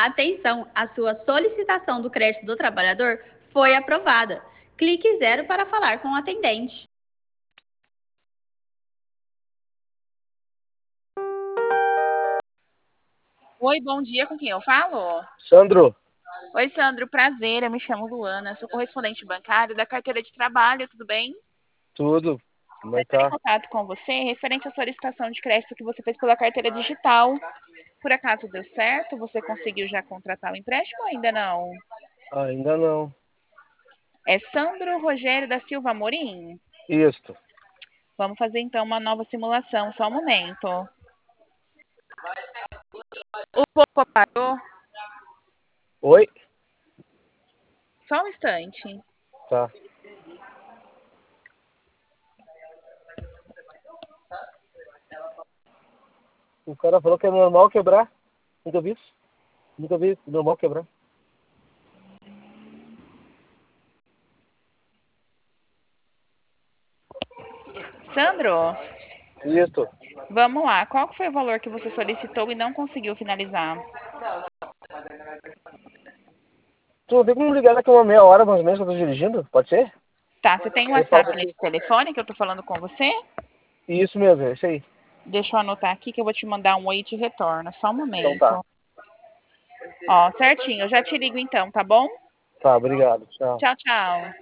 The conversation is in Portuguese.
Atenção, a sua solicitação do crédito do trabalhador foi aprovada. Clique 0 para falar com o atendente. Oi, bom dia, com quem eu falo? Sandro, Oi, Sandro, prazer, eu me chamo Luana, sou correspondente bancário da carteira de trabalho, tudo bem? tudo? Como Eu é que estou em tá? contato com você referente à solicitação de crédito que você fez pela carteira digital. Por acaso deu certo? Você conseguiu já contratar o empréstimo ou ainda não? Ainda não. É Sandro Rogério da Silva Amorim? Isto. Vamos fazer então uma nova simulação, só um momento. O pouco parou? Oi? Só um instante. Tá. O cara falou que é normal quebrar. Nunca vi isso. Nunca vi normal quebrar. Sandro, Isto. vamos lá. Qual que foi o valor que você solicitou e não conseguiu finalizar? Tu não tem como ligar daqui uma meia hora, mais ou menos, que eu tô dirigindo? Pode ser? Tá, você tem um Eu falo WhatsApp contigo. nesse telefone que eu tô falando com você? Isso mesmo, é isso aí. Deixa eu anotar aqui que eu vou te mandar um oi e te retorno. Só um Então tá. momento. Ó, certinho. Eu já te ligo então, tá bom? Tá, obrigado. Tchau. Tchau, tchau.